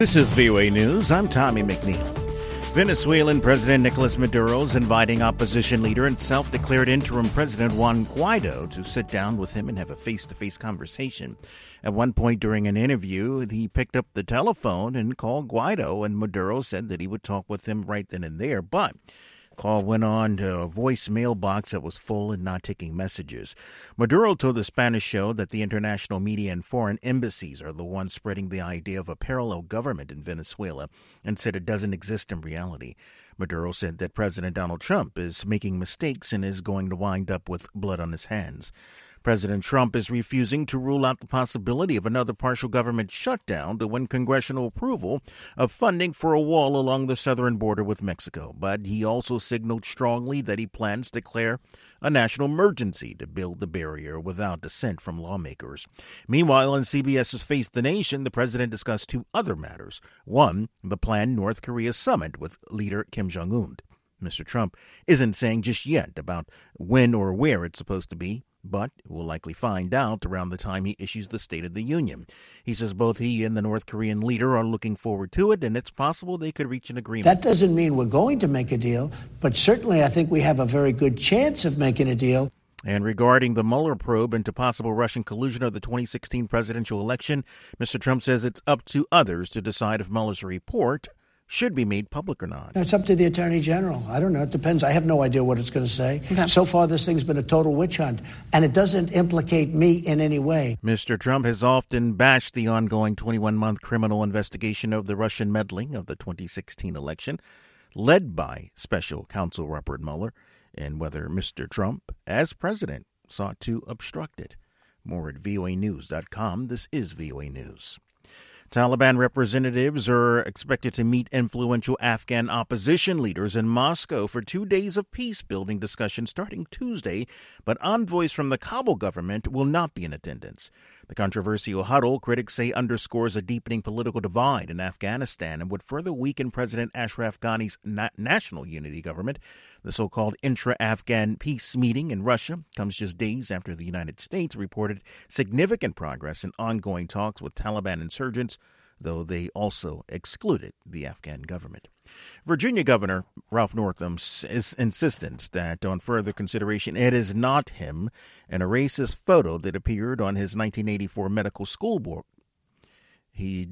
This is VOA News. I'm Tommy McNeil. Venezuelan President Nicolas Maduro is inviting opposition leader and self-declared interim President Juan Guaido to sit down with him and have a face-to-face conversation. At one point during an interview, he picked up the telephone and called Guaido, and Maduro said that he would talk with him right then and there. But call went on to a voicemail box that was full and not taking messages. Maduro told the Spanish show that the international media and foreign embassies are the ones spreading the idea of a parallel government in Venezuela and said it doesn't exist in reality. Maduro said that President Donald Trump is making mistakes and is going to wind up with blood on his hands. President Trump is refusing to rule out the possibility of another partial government shutdown to win congressional approval of funding for a wall along the southern border with Mexico. But he also signaled strongly that he plans to declare a national emergency to build the barrier without dissent from lawmakers. Meanwhile, on CBS's Face the Nation, the president discussed two other matters. One, the planned North Korea summit with leader Kim Jong-un. Mr. Trump isn't saying just yet about when or where it's supposed to be, but we'll likely find out around the time he issues the State of the Union. He says both he and the North Korean leader are looking forward to it, and it's possible they could reach an agreement. That doesn't mean we're going to make a deal, but certainly I think we have a very good chance of making a deal. And regarding the Mueller probe into possible Russian collusion of the 2016 presidential election, Mr. Trump says it's up to others to decide if Mueller's report should be made public or not. It's up to the Attorney General. I don't know. It depends. I have no idea what it's going to say. Okay. So far, this thing's been a total witch hunt, and it doesn't implicate me in any way. Mr. Trump has often bashed the ongoing 21-month criminal investigation of the Russian meddling of the 2016 election, led by Special Counsel Robert Mueller, and whether Mr. Trump, as president, sought to obstruct it. More at voanews.com. This is VOA News. Taliban representatives are expected to meet influential Afghan opposition leaders in Moscow for 2 days of peace-building discussions starting Tuesday, but envoys from the Kabul government will not be in attendance. The controversial huddle, critics say, underscores a deepening political divide in Afghanistan and would further weaken President Ashraf Ghani's national unity government. The so-called intra-Afghan peace meeting in Russia comes just days after the United States reported significant progress in ongoing talks with Taliban insurgents, though they also excluded the Afghan government. Virginia Governor Ralph Northam's insistence that on further consideration it is not him and a racist photo that appeared on his 1984 medical school book. He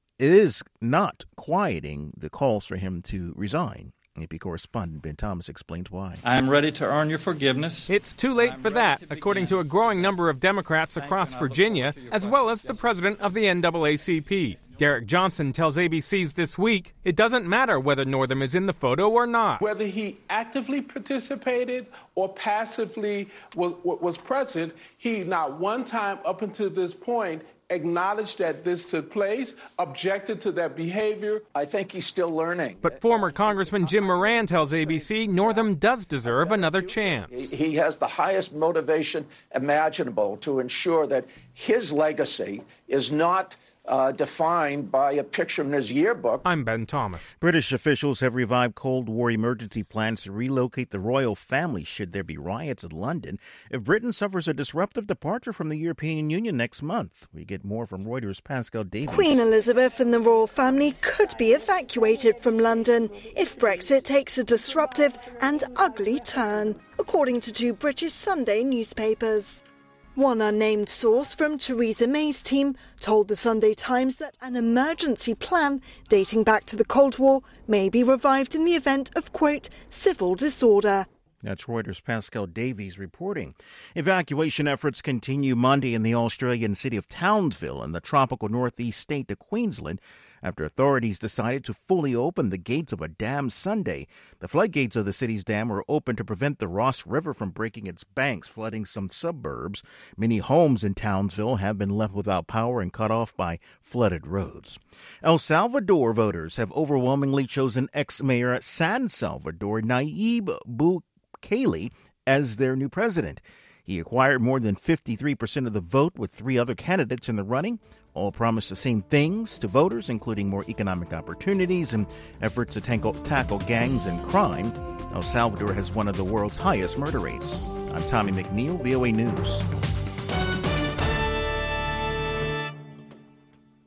is not quieting the calls for him to resign. AP correspondent Ben Thomas explains why. I am ready to earn your forgiveness. It's too late for that, according to a growing number of Democrats across Virginia, as well as the president of the NAACP. Derek Johnson tells ABC's This Week it doesn't matter whether Northam is in the photo or not. Whether he actively participated or passively was present, he not one time up until this point acknowledged that this took place, objected to that behavior. I think he's still learning. But former Congressman Jim Moran tells ABC Northam does deserve another chance. He has the highest motivation imaginable to ensure that his legacy is not defined by a picture in his yearbook. I'm Ben Thomas. British officials have revived Cold War emergency plans to relocate the royal family should there be riots in London if Britain suffers a disruptive departure from the European Union next month. We get more from Reuters' Pascal Davies. Queen Elizabeth and the royal family could be evacuated from London if Brexit takes a disruptive and ugly turn, according to two British Sunday newspapers. One unnamed source from Theresa May's team told the Sunday Times that an emergency plan dating back to the Cold War may be revived in the event of, quote, civil disorder. That's Reuters' Pascal Davies reporting. Evacuation efforts continue Monday in the Australian city of Townsville in the tropical northeast state of Queensland after authorities decided to fully open the gates of a dam Sunday. The floodgates of the city's dam were open to prevent the Ross River from breaking its banks, flooding some suburbs. Many homes in Townsville have been left without power and cut off by flooded roads. El Salvador voters have overwhelmingly chosen ex-mayor San Salvador Nayib Bukele as their new president. He acquired more than 53% of the vote with three other candidates in the running. All promise the same things to voters, including more economic opportunities and efforts to tackle gangs and crime. El Salvador has one of the world's highest murder rates. I'm Tommy McNeil, VOA News.